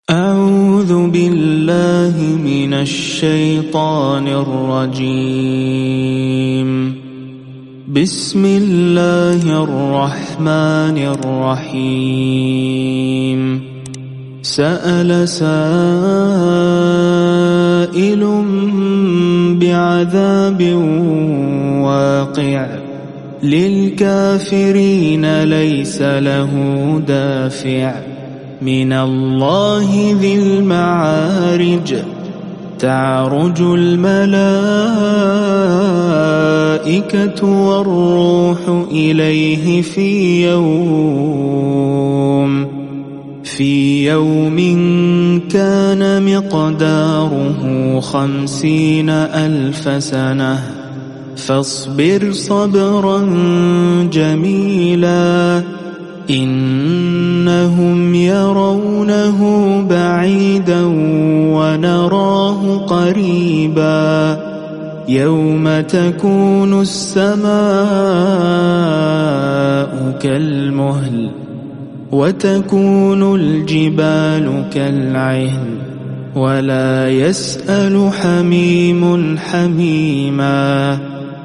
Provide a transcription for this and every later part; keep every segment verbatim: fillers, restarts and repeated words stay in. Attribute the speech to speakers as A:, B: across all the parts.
A: أعوذ بالله من الشيطان الرجيم. بسم الله الرحمن الرحيم. سأل سائل بعذاب واقع للكافرين ليس له دافع من الله ذي المعارج. تعرج الملائكة والروح إليه في يوم في يوم كان مقداره خمسين ألف سنة فاصبر صبرا جميلا إنهم يرونه بعيدا ونراه قريبا يوم تكون السماء كالمهل وتكون الجبال كالعهن ولا يسأل حميم حميما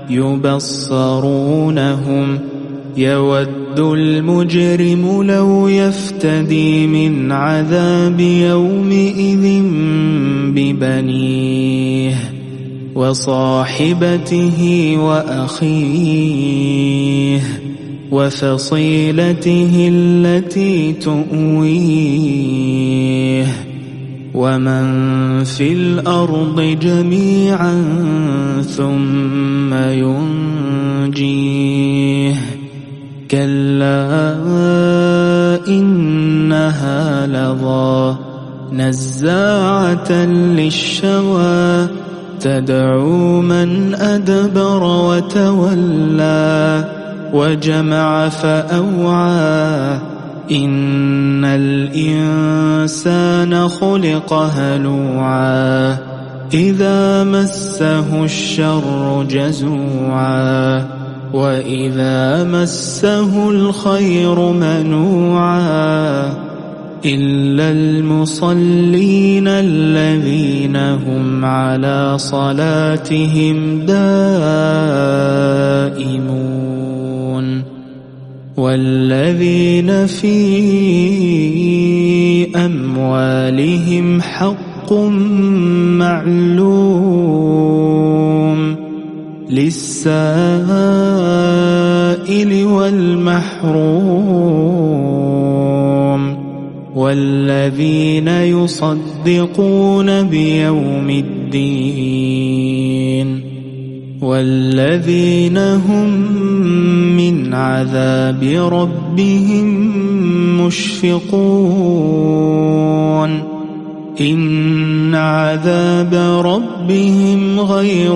A: يبصرونهم يود المجرم لو يفتدي من عذاب يومئذ ببنيه وصاحبته وأخيه وفصيلته التي تؤويه ومن في الأرض جميعا ثم ينجيه كلا إنها لظى نزاعة للشوى تدعو من أدبر وتولى وجمع فأوعى إن الإنسان خلق هلوعا إذا مسه الشر جزوعا وإذا مسه الخير منوعا إلا المصلين الذين هم على صلاتهم دائمون والذين في أموالهم حق معلوم للسائل والمحروم والذين يصدقون بيوم الدين والذين هم من عذاب ربهم مشفقون إن عذاب ربهم غير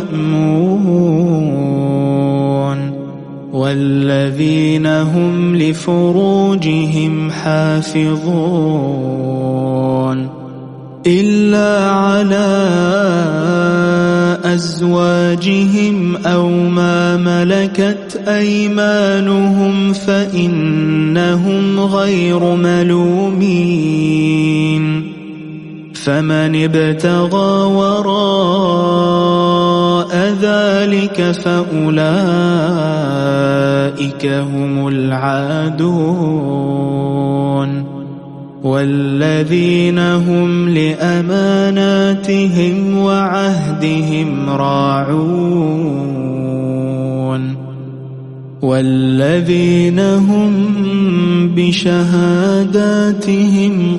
A: مأمون والذين هم لفروجهم حافظون إلا على أزواجهم أو ما ملكت أيمانهم فإنهم غير ملومين فمن ابتغى وراء ذلك فأولئك هم العادون والذين هم لأماناتهم وعهدهم راعون والذين هم بشهاداتهم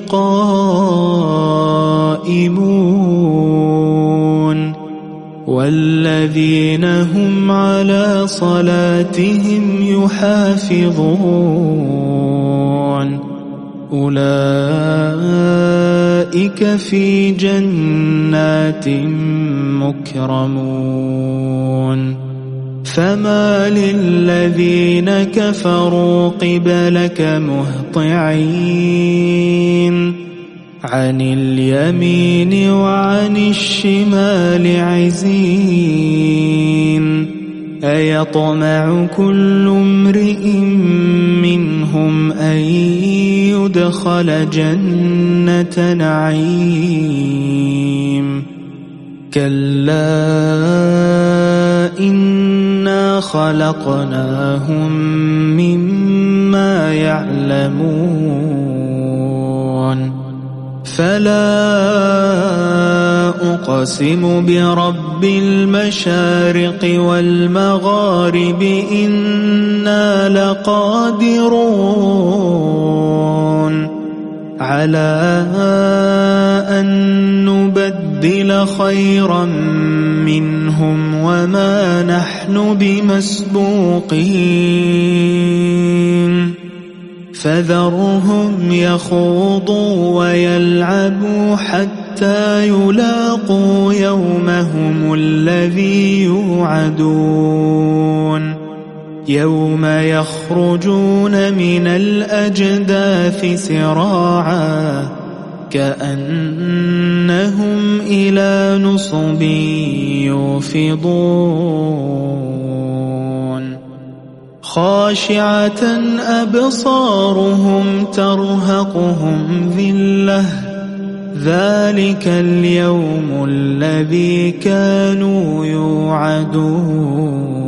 A: قائمون والذين هم على صلاتهم يحافظون أولئك في جنات مكرمون فما للذين كفروا قبلك مهطعين عن اليمين وعن الشمال عزين أيطمع كل امرئ منهم أن يدخل جنة نعيم كلا إنا خلقناهم مما يعلمون فلا أقسم برب المشارق والمغارب إنا لقادرون على أن نبدل خيرا منهم وما نحن بمسبوقين فذرهم يخوضوا ويلعبوا حتى يلاقوا يومهم الذي يوعدون يوم يخرجون من الأجداث سراعا كأنهم إلى نصب يوفضون خاشعة أبصارهم ترهقهم ذلة ذلك اليوم الذي كانوا يوعدون